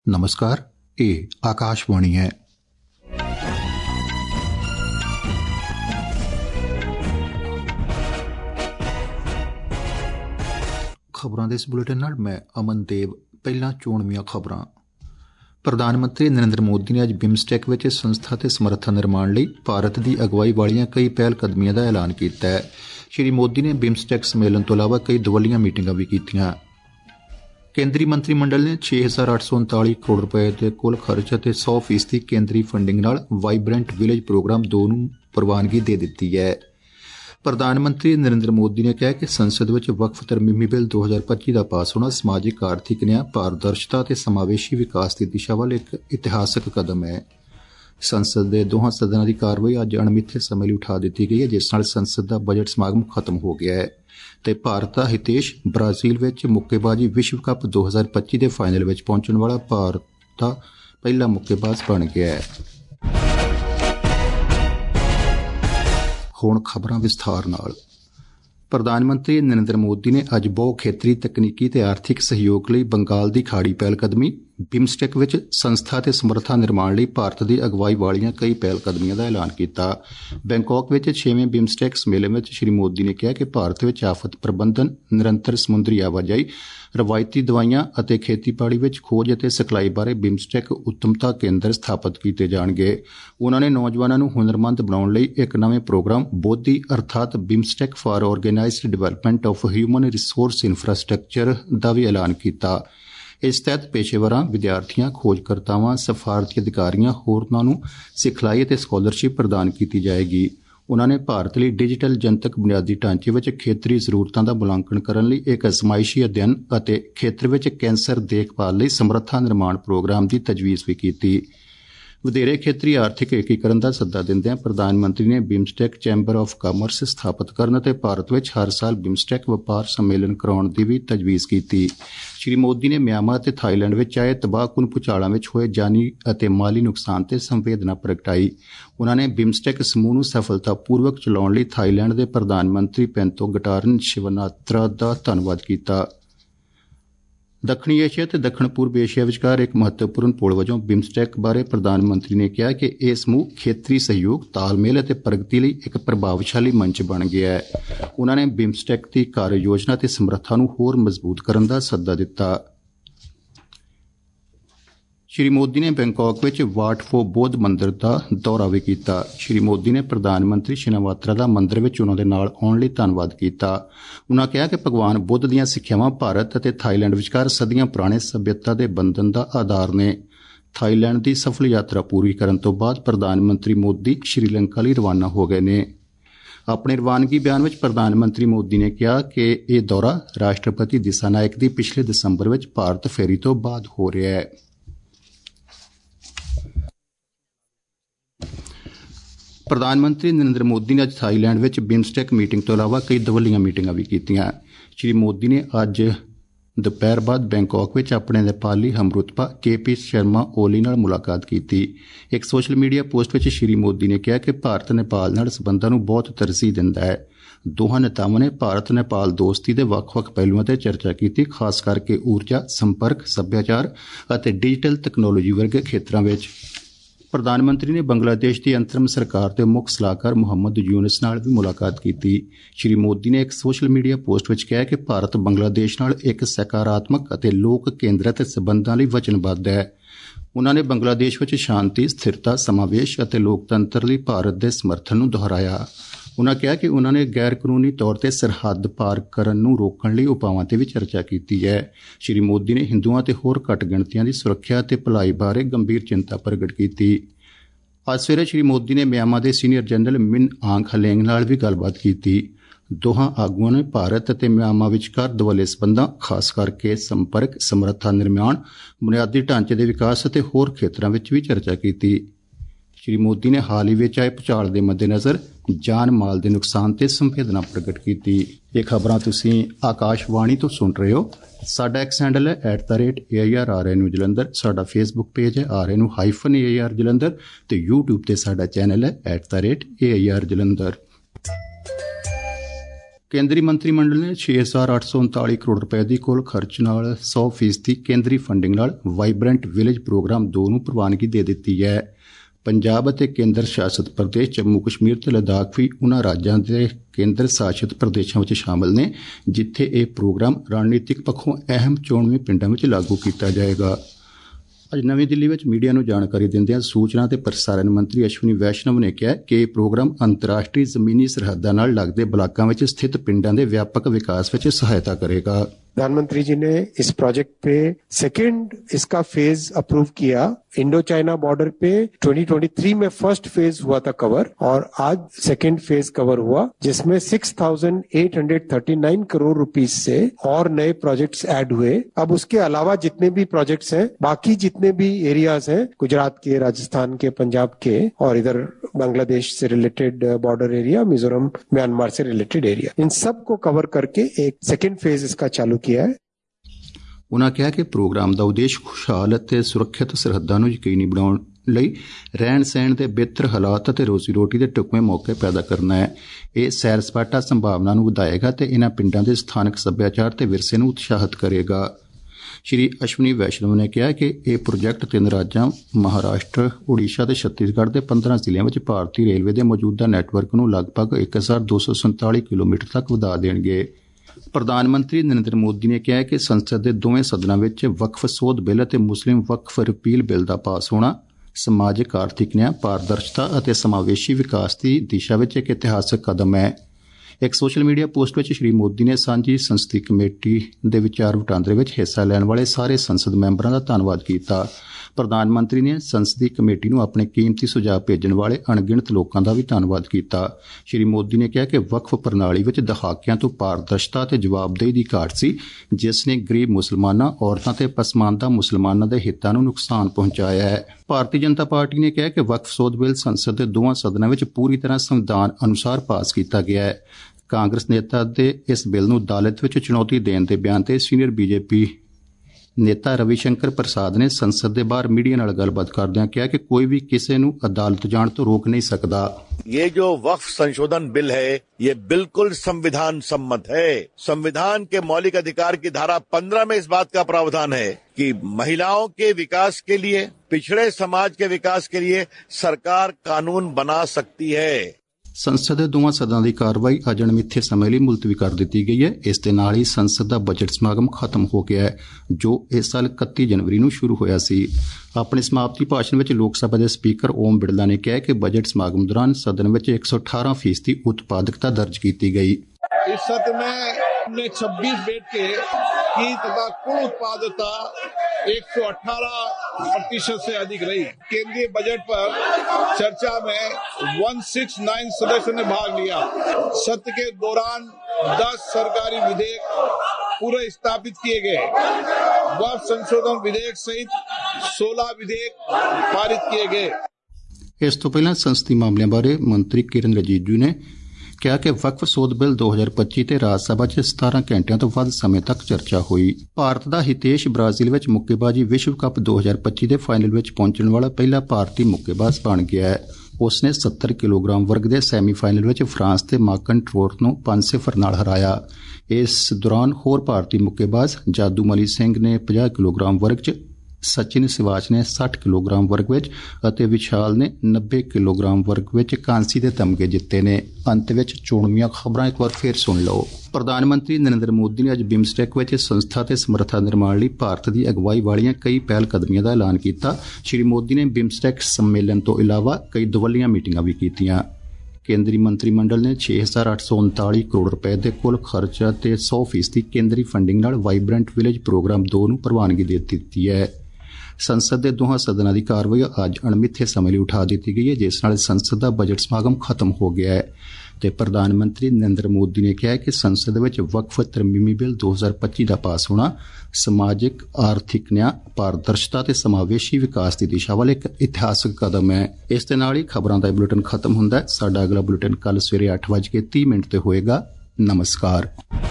नमस्कार, ये आकाशवाणी है। खबरों के इस बुलेटिन नाल मैं अमन देव। पहला चोणवीआं खबरां। प्रधानमंत्री नरेंद्र मोदी ने अज बिम्सटेक विच संस्था ते समर्था निर्माण लई भारत की अगवाई वालियां कई पहलकदमियां का ऐलान किया है। श्री मोदी ने बिम्सटेक सम्मेलन तो इलावा कई दवल्लियां मीटिंगां भी कीतियां। केंद्रीय मंत्रिमंडल ने 6,839 करोड़ रुपए के कुल खर्च और 100% केंद्रीय फंडिंग नाल वाइब्रेंट विलेज प्रोग्राम 2 नूं प्रवानगी दे दी है। प्रधानमंत्री नरेंद्र मोदी ने कहा कि संसद में वक्फ तरमीमी बिल 2025 का पास होना समाजिक आर्थिक न्याय, पारदर्शिता और समावेशी विकास की दिशा वाल एक इतिहासक कदम है। संसद के दोहां सदनों की कार्रवाई अज अणमिथे समय लिए उठा दी गई है, जिस नाल संसद का बजट समागम खत्म हो गया है ते भारत का हितेश ब्राजील विच मुक्केबाजी विश्व कप 2025 के फाइनल में पहुंचने वाला भारत का पहला मुक्केबाज बन गया है। हुण खबरां विस्तार नाल। प्रधानमंत्री नरेंद्र मोदी ने अज बहु खेतरी तकनीकी ते आर्थिक सहयोग लई बंगाल की खाड़ी पहलकदमी बिम्सटेक विच संस्था ते समर्था निर्माण लई भारत की अगवाई वालियां कई पहलकदमियां का ऐलान किया। बैंकॉक विच 6वें बिम्सटेक सम्मेलन में श्री मोदी ने कहा कि भारत विच आफत प्रबंधन, निरंतर समुद्री आवाजाई, रवायती दवाइयां अते खेतीबाड़ी विच खोज अते सिखलाई बारे बिम्सटेक उत्तमता केंद्र स्थापित किए जाणगे। उन्होंने नौजवानों नूं हुनरमंद बनाउण लई एक नवें प्रोग्राम बोधी अर्थात BIMSTEC for organized development of human resource infrastructure का भी ऐलान किया। इस तहत पेशेवरां, विद्यार्थियों, खोजकर्तावां, सफारती अधिकारियों होरनां नूं सिखलाई ते स्कॉलरशिप प्रदान की जाएगी। उन्होंने भारत लई डिजिटल जनतक बुनियादी ढांचे विच खेतरी जरूरतां दा मुलांकन करन लई एक अजमाइशी अध्ययन अते खेतर विच कैंसर देखभाल लई समर्था निर्माण प्रोग्राम की तजवीज़ भी की। वधेरे खेतरी आर्थिक एकीकरण का सद्दा दिंदिआं प्रधानमंत्री ने बिम्सटेक चैंबर ऑफ कामर्स स्थापित करन ते भारत विच हर साल बिम्सटेक व्यापार सम्मेलन कराउण दी भी तजवीज़ की। श्री मोदी ने म्यांमार ते थाईलैंड विच आए तबाहकुन भूचालां विच होए जानी अते माली नुकसान ते संवेदना प्रगटाई। उन्होंने बिम्सटेक समूह नूं सफलतापूर्वक चलाउण लई थाईलैंड के प्रधानमंत्री पेंतो गटारन शिवनात्रा दा धन्नवाद किया। दक्षिणी एशिया ते दक्षिण पूर्व एशिया विचकार एक महत्वपूर्ण पुल वजों बिम्सटेक बारे प्रधानमंत्री ने कहा कि यह समूह खेतरी सहयोग, तालमेल अते प्रगति लई एक प्रभावशाली मंच बन गया है। उन्होंने बिम्सटेक की कार्य योजना ते समर्था नूं होर मजबूत करन दा सद्दा दिता। श्री मोदी ने बैंकॉक विच वाट फो बौद्ध मंदिर का दौरा भी किया। श्री मोदी ने प्रधानमंत्री शिनावात्रा का मंदिर विच उन्हां दे नाल आउण लई धन्नवाद किया। उन्हां कहा कि भगवान बुद्ध दीआं सिक्ख्यावां भारत अते थाईलैंड विचकार सदियां पुराने सभ्यता के बंधन का आधार ने। थाईलैंड की सफल यात्रा पूरी करन तो बाद प्रधानमंत्री मोदी श्रीलंका लई रवाना हो गए ने। अपने रवानगी बयान में प्रधानमंत्री मोदी ने कहा कि यह दौरा राष्ट्रपति दिसानायक की पिछले दिसंबर में भारत फेरी तो बाद हो रहा है। प्रधानमंत्री नरेंद्र मोदी ने अज थाईलैंड विच बिम्सटेक मीटिंग तो इलावा कई दवल्लियां मीटिंगां भी कीतियां। श्री मोदी ने अज दोपहर बाद बैंकॉक विच अपने नेपाली हमरुतबा KP शर्मा ओली नाल मुलाकात की। एक सोशल मीडिया पोस्ट विच श्री मोदी ने कहा कि भारत नेपाल नाल संबंधां नूं बहुत तरजीह दिंदा है। दोहां नेतावां ने भारत नेपाल दोस्ती के ਵੱਖ-ਵੱਖ पहलुओं पर चर्चा की, खास करके ऊर्जा, संपर्क, सभ्याचार और डिजिटल तकनोलॉजी वर्गे खेत्रों में। प्रधानमंत्री ने बांग्लादेश की अंतरिम सरकार के मुख सलाहकार मुहम्मद यूनुस नाल भी मुलाकात की। श्री मोदी ने एक सोशल मीडिया पोस्ट में कहा कि भारत बांग्लादेश नाल एक सकारात्मक और लोक केंद्रित संबंधां लई वचनबद्ध है। उन्होंने बांग्लादेश में शांति, स्थिरता, समावेश और लोकतंत्र लई भारत के समर्थन नूं दोहराया। उन्होंने कहा कि उन्होंने गैर कानूनी तौर पर सरहद पार करन नूं रोकण लई उपावां ते भी चर्चा की है। श्री मोदी ने हिंदुआं ते होर घट गिणतियां की सुरक्षा ते भलाई बारे गंभीर चिंता प्रगट की। अज सवेरे श्री मोदी ने म्यांमार के सीनियर जनरल मिन आंग हलेंग नाल भी गलबात की। दोहां आगुआं ने भारत और म्यांमार विचकार दवल्ले संबंधां, खास करके संपर्क, समर्था निर्माण, बुनियादी ढांचे के विकास और होर खेत्रों में भी चर्चा की। श्री मोदी ने हाल ही में आए भूचाल के मद्देनज़र जान माल के नुकसान से संवेदना प्रगट की। ये खबरां तुसीं आकाशवाणी तो सुन रहे हो। साडा एक्स हैंडल है @AIRRN जलंधर। साडा फेसबुक पेज है RN-AIR जलंधर ते यूट्यूब ते साडा चैनल है @AIR जलंधर। ਕੇਂਦਰੀ ਮੰਤਰੀ ਮੰਡਲ ਨੇ 6,839 ਕਰੋੜ ਰੁਪਏ ਦੀ ਕੁੱਲ ਖਰਚ ਨਾਲ 100% ਕੇਂਦਰੀ ਫੰਡਿੰਗ ਨਾਲ ਵਾਈਬ੍ਰੈਂਟ ਵਿਲੇਜ ਪ੍ਰੋਗਰਾਮ 2 ਨੂੰ ਪ੍ਰਵਾਨਗੀ ਦੇ ਦਿੱਤੀ ਹੈ। ਪੰਜਾਬ ਅਤੇ ਕੇਂਦਰ ਸ਼ਾਸਿਤ ਪ੍ਰਦੇਸ਼ ਜੰਮੂ ਕਸ਼ਮੀਰ ਤੇ ਲੱਦਾਖ ਵੀ ਉਨ੍ਹਾਂ ਰਾਜਾਂ ਦੇ ਕੇਂਦਰ ਸ਼ਾਸਿਤ ਪ੍ਰਦੇਸ਼ਾਂ ਵਿੱਚ ਸ਼ਾਮਲ ਨੇ ਜਿੱਥੇ ਇਹ ਪ੍ਰੋਗਰਾਮ ਰਣਨੀਤਿਕ ਪੱਖੋਂ ਅਹਿਮ ਚੋਣਵੇਂ ਪਿੰਡਾਂ ਵਿੱਚ ਲਾਗੂ ਕੀਤਾ ਜਾਏਗਾ। ਅੱਜ ਨਵੀਂ ਦਿੱਲੀ ਵਿੱਚ ਮੀਡੀਆ ਨੂੰ ਜਾਣਕਾਰੀ ਦਿੰਦਿਆਂ ਸੂਚਨਾ ਤੇ ਪ੍ਰਸਾਰਣ ਮੰਤਰੀ ਅਸ਼ਵਨੀ ਵੈਸ਼ਨਵ ਨੇ ਕਿਹਾ ਕਿ ਇਹ ਪ੍ਰੋਗਰਾਮ ਅੰਤਰਰਾਸ਼ਟਰੀ ਜ਼ਮੀਨੀ ਸਰਹੱਦਾਂ ਨਾਲ ਲੱਗਦੇ ਬਲਾਕਾਂ ਵਿੱਚ ਸਥਿਤ ਪਿੰਡਾਂ ਦੇ ਵਿਆਪਕ ਵਿਕਾਸ ਵਿੱਚ ਸਹਾਇਤਾ ਕਰੇਗਾ। प्रधानमंत्री जी ने इस प्रोजेक्ट पे सेकेंड इसका फेज अप्रूव किया। इंडो चाइना बॉर्डर पे 2023 में फर्स्ट फेज हुआ था कवर और आज सेकेंड फेज कवर हुआ जिसमें 6,839 करोड़ रुपीस से और नए प्रोजेक्ट्स ऐड हुए। अब उसके अलावा जितने भी प्रोजेक्ट्स हैं बाकी जितने भी एरियाज हैं गुजरात के, राजस्थान के, पंजाब के और इधर बांग्लादेश से related border area, Mizoram, Myanmar से रिलेटेड एरिया, इन सब को कवर करके एक सेकेंड फेज इसका चालू किया है। उन्होंने कहा कि प्रोग्राम का उद्देश्य खुशहाल और सुरक्षित सरहदां नूं यकीनी बनाउण लई रहण सहण दे बेहतर हालात ਅਤੇ रोजी रोटी ਦੇ ਢੁਕਵੇਂ ਮੌਕੇ ਪੈਦਾ ਕਰਨਾ ਹੈ। ਇਹ ਸੈਰ ਸਪਾਟਾ ਸੰਭਾਵਨਾ ਨੂੰ ਵਧਾਏਗਾ ਤੇ ਇਹਨਾਂ ਪਿੰਡਾਂ ਦੇ ਸਥਾਨਕ ਸੱਭਿਆਚਾਰ ਤੇ ਵਿਰਸੇ ਨੂੰ ਉਤਸ਼ਾਹਿਤ ਕਰੇਗਾ। ਸ਼੍ਰੀ ਅਸ਼ਵਨੀ ਵੈਸ਼ਨਵ ਨੇ ਕਿਹਾ ਕਿ ਇਹ ਪ੍ਰੋਜੈਕਟ 3 ਰਾਜਾਂ ਮਹਾਰਾਸ਼ਟਰ, ਉੜੀਸਾ ਤੇ ਛੱਤੀਸਗੜ੍ਹ ਦੇ 15 ਜ਼ਿਲ੍ਹਿਆਂ ਵਿੱਚ ਭਾਰਤੀ ਰੇਲਵੇ ਦੇ ਮੌਜੂਦਾ ਨੈਟਵਰਕ ਨੂੰ ਲਗਭਗ 1,247 ਕਿਲੋਮੀਟਰ ਤੱਕ ਵਧਾ ਦੇਣਗੇ। ਪ੍ਰਧਾਨ ਮੰਤਰੀ ਨਰਿੰਦਰ ਮੋਦੀ ਨੇ ਕਿਹਾ ਕਿ ਸੰਸਦ ਦੇ ਦੋਵੇਂ ਸਦਨਾਂ ਵਿੱਚ ਵਕਫ ਸੋਧ ਬਿੱਲ ਅਤੇ ਮੁਸਲਿਮ ਵਕਫ ਰਿਪੀਲ ਬਿੱਲ ਦਾ ਪਾਸ ਹੋਣਾ ਸਮਾਜਿਕ ਆਰਥਿਕ ਨਿਆਂ, ਪਾਰਦਰਸ਼ਤਾ ਅਤੇ ਸਮਾਵੇਸ਼ੀ ਵਿਕਾਸ ਦੀ ਦਿਸ਼ਾ ਵਿੱਚ ਇੱਕ ਇਤਿਹਾਸਕ ਕਦਮ ਹੈ। ਇੱਕ ਸੋਸ਼ਲ ਮੀਡੀਆ ਪੋਸਟ ਵਿੱਚ ਸ਼੍ਰੀ ਮੋਦੀ ਨੇ ਸਾਂਝੀ ਸੰਸਦੀ ਕਮੇਟੀ ਦੇ ਵਿਚਾਰ ਵਟਾਂਦਰੇ ਵਿੱਚ ਹਿੱਸਾ ਲੈਣ ਵਾਲੇ ਸਾਰੇ ਸੰਸਦ ਮੈਂਬਰਾਂ ਦਾ ਧੰਨਵਾਦ ਕੀਤਾ। ਪ੍ਰਧਾਨ ਮੰਤਰੀ ਨੇ ਸੰਸਦੀ ਕਮੇਟੀ ਨੂੰ ਆਪਣੇ ਕੀਮਤੀ ਸੁਝਾਅ ਭੇਜਣ ਵਾਲੇ ਅਣਗਿਣਤ ਲੋਕਾਂ ਦਾ ਵੀ ਧੰਨਵਾਦ ਕੀਤਾ। ਸ਼੍ਰੀ ਮੋਦੀ ਨੇ ਕਿਹਾ ਕਿ ਵਕਫ ਪ੍ਰਣਾਲੀ ਵਿੱਚ ਦਹਾਕਿਆਂ ਤੋਂ ਪਾਰਦਰਸ਼ਤਾ ਅਤੇ ਜਵਾਬਦੇਹੀ ਦੀ ਘਾਟ ਸੀ ਜਿਸ ਨੇ ਗਰੀਬ ਮੁਸਲਮਾਨਾਂ, ਔਰਤਾਂ ਤੇ ਪਸਮਾਨਦਾ ਮੁਸਲਮਾਨਾਂ ਦੇ ਹਿੱਤਾਂ ਨੂੰ ਨੁਕਸਾਨ ਪਹੁੰਚਾਇਆ ਹੈ। ਭਾਰਤੀ ਜਨਤਾ ਪਾਰਟੀ ਨੇ ਕਿਹਾ ਕਿ ਵਕਫ ਸੋਧ ਬਿੱਲ ਸੰਸਦ ਦੇ ਦੋਵਾਂ ਸਦਨਾਂ ਵਿੱਚ ਪੂਰੀ ਤਰ੍ਹਾਂ ਸੰਵਿਧਾਨ ਅਨੁਸਾਰ ਪਾਸ ਕੀਤਾ ਗਿਆ ਹੈ। ਕਾਂਗਰਸ ਨੇਤਾ ਦੇ ਇਸ ਬਿੱਲ ਨੂੰ ਅਦਾਲਤ ਵਿੱਚ ਚੁਣੌਤੀ ਦੇਣ ਦੇ ਬਿਆਨ ਤੇ ਸੀਨੀਅਰ ਬੀਜੇਪੀ ਨੇਤਾ ਰਵੀ ਸ਼ੰਕਰ ਪ੍ਰਸਾਦ ਨੇ ਸੰਸਦ ਦੇ ਬਾਹਰ ਮੀਡੀਆ ਨਾਲ ਗੱਲਬਾਤ ਕਰਦਿਆਂ ਕਿਹਾ ਕਿ ਕੋਈ ਵੀ ਕਿਸੇ ਨੂੰ ਅਦਾਲਤ ਜਾਣ ਤੋਂ ਰੋਕ ਨਹੀਂ ਸਕਦਾ। ये जो वक्फ संशोधन बिल है ये बिल्कुल संविधान सम्मत है। संविधान के मौलिक अधिकार की धारा 15 में इस बात का प्रावधान है कि महिलाओं के विकास के लिए, पिछड़े समाज के विकास के लिए सरकार कानून बना सकती है। ਸੰਸਦ ਦੇ ਦੋਵਾਂ ਸਦਨਾਂ ਦੀ ਕਾਰਵਾਈ ਅੱਜ ਅਣਮਿੱਥੇ ਸਮੇਂ ਲਈ ਮੁਲਤਵੀ ਕਰ ਦਿੱਤੀ ਗਈ ਹੈ। ਇਸ ਦੇ ਨਾਲ ਹੀ ਸੰਸਦ ਦਾ ਬਜਟ ਸਮਾਗਮ ਖਤਮ ਹੋ ਗਿਆ ਹੈ ਜੋ ਇਸ ਸਾਲ 31 ਜਨਵਰੀ ਨੂੰ ਸ਼ੁਰੂ ਹੋਇਆ ਸੀ। ਆਪਣੇ ਸਮਾਪਤੀ ਭਾਸ਼ਣ ਵਿੱਚ ਲੋਕ ਸਭਾ ਦੇ ਸਪੀਕਰ ਓਮ ਬਿਰਲਾ ਨੇ ਕਿਹਾ ਕਿ ਬਜਟ ਸਮਾਗਮ ਦੌਰਾਨ ਸਦਨ ਵਿੱਚ 118% ਦੀ ਉਤਪਾਦਕਤਾ ਦਰਜ ਕੀਤੀ ਗਈ। इस सत्र में 26 बेड की तथा कुल उत्पादकता 118% से अधिक रही। केंद्रीय बजट पर चर्चा में 169 सदस्यों ने भाग लिया। सत्र के दौरान 10 सरकारी विधेयक पूरे स्थापित किए गए। वक्फ संशोधन विधेयक सहित 16 विधेयक पारित किए गए। ਇਸ ਤੋਂ ਪਹਿਲਾਂ ਸੰਸਦੀ ਮਾਮਲਿਆਂ ਬਾਰੇ ਮੰਤਰੀ ਕਿਰਨ ਰਿਜੀਜੂ ਨੇ ਕਿਹਾ ਕਿ ਵਕਫ ਸੋਧ ਬਿੱਲ 2025 ਤੇ ਰਾਜ ਸਭਾ 'ਚ 17 ਘੰਟਿਆਂ ਤੋਂ ਵੱਧ ਸਮੇਂ ਤੱਕ ਚਰਚਾ ਹੋਈ। ਭਾਰਤ ਦਾ ਹਿਤੇਸ਼ ਬ੍ਰਾਜ਼ੀਲ ਵਿੱਚ ਮੁੱਕੇਬਾਜ਼ੀ ਵਿਸ਼ਵ ਕੱਪ 2025 ਦੇ ਫਾਈਨਲ ਵਿੱਚ ਪਹੁੰਚਣ ਵਾਲਾ ਪਹਿਲਾ ਭਾਰਤੀ ਮੁੱਕੇਬਾਜ਼ ਬਣ ਗਿਆ ਹੈ। ਉਸਨੇ 70 ਕਿਲੋਗ੍ਰਾਮ ਵਰਗ ਦੇ ਸੈਮੀਫਾਈਨਲ ਵਿੱਚ ਫਰਾਂਸ ਦੇ ਮਾਕਨ ਟਰੋਟ ਨੂੰ 5-0 ਨਾਲ ਹਰਾਇਆ। ਇਸ ਦੌਰਾਨ ਹੋਰ ਭਾਰਤੀ ਮੁੱਕੇਬਾਜ਼ ਜਾਦੂਮਲੀ ਸਿੰਘ ਨੇ 50 ਕਿਲੋਗ੍ਰਾਮ ਵਰਗ 'ਚ, ਸਚਿਨ ਸਿਵਾਚ ਨੇ 60 ਕਿਲੋਗ੍ਰਾਮ ਵਰਗ ਵਿੱਚ ਅਤੇ ਵਿਸ਼ਾਲ ਨੇ 90 ਕਿਲੋਗ੍ਰਾਮ ਵਰਗ ਵਿੱਚ ਕਾਂਸੀ ਦੇ ਤਮਗੇ ਜਿੱਤੇ ਨੇ। ਅੰਤ ਵਿੱਚ ਚੋਣਵੀਆਂ ਖਬਰਾਂ ਇੱਕ ਵਾਰ ਫਿਰ ਸੁਣ ਲਓ। ਪ੍ਰਧਾਨ ਮੰਤਰੀ ਨਰਿੰਦਰ ਮੋਦੀ ਨੇ ਅੱਜ ਬਿਮਸਟੈਕ ਵਿੱਚ ਸੰਸਥਾ ਤੇ ਸਮਰੱਥਾ ਨਿਰਮਾਣ ਲਈ ਭਾਰਤ ਦੀ ਅਗਵਾਈ ਵਾਲੀਆਂ ਕਈ ਪਹਿਲ ਕਦਮੀਆਂ ਦਾ ਐਲਾਨ ਕੀਤਾ। ਸ਼੍ਰੀ ਮੋਦੀ ਨੇ ਬਿਮਸਟੈਕ ਸੰਮੇਲਨ ਤੋਂ ਇਲਾਵਾ ਕਈ ਦਵੱਲੀਆਂ ਮੀਟਿੰਗਾਂ ਵੀ ਕੀਤੀਆਂ। ਕੇਂਦਰੀ ਮੰਤਰੀ ਮੰਡਲ ਨੇ 6,839 ਕਰੋੜ ਰੁਪਏ ਦੇ ਕੁੱਲ ਖਰਚ ਅਤੇ 100% ਕੇਂਦਰੀ ਫੰਡਿੰਗ ਨਾਲ ਵਾਈਬ੍ਰੈਂਟ ਵਿਲੇਜ ਪ੍ਰੋਗਰਾਮ 2 ਨੂੰ ਪ੍ਰਵਾਨਗੀ ਦੇ ਦਿੱਤੀ ਹੈ। ਸੰਸਦ ਦੇ ਦੋਹਾਂ ਸਦਨਾਂ ਦੀ ਕਾਰਵਾਈ ਅੱਜ ਅਣਮਿੱਥੇ ਸਮੇਂ ਲਈ ਉਠਾ ਦਿੱਤੀ ਗਈ ਹੈ ਜਿਸ ਨਾਲ ਸੰਸਦ ਦਾ ਬਜਟ ਸਮਾਗਮ ਖਤਮ ਹੋ ਗਿਆ ਹੈ ਤੇ ਪ੍ਰਧਾਨ ਮੰਤਰੀ ਨਰਿੰਦਰ ਮੋਦੀ ਨੇ ਕਿਹਾ ਕਿ ਸੰਸਦ ਵਿੱਚ ਵਕਫ ਤਰਮੀਮੀ ਬਿੱਲ 2025 ਦਾ ਪਾਸ ਹੋਣਾ ਸਮਾਜਿਕ ਆਰਥਿਕ ਨਿਆਂ, ਪਾਰਦਰਸ਼ਤਾ ਤੇ ਸਮਾਵੇਸ਼ੀ ਵਿਕਾਸ ਦੀ ਦਿਸ਼ਾ ਵੱਲ ਇੱਕ ਇਤਿਹਾਸਕ ਕਦਮ ਹੈ। ਇਸ ਦੇ ਨਾਲ ਹੀ ਖਬਰਾਂ ਦਾ ਬੁਲੇਟਿਨ ਖਤਮ ਹੁੰਦਾ ਹੈ। ਸਾਡਾ ਅਗਲਾ ਬੁਲੇਟਿਨ ਕੱਲ ਸਵੇਰੇ 8:30 ਤੇ ਹੋਏਗਾ। ਨਮਸਕਾਰ।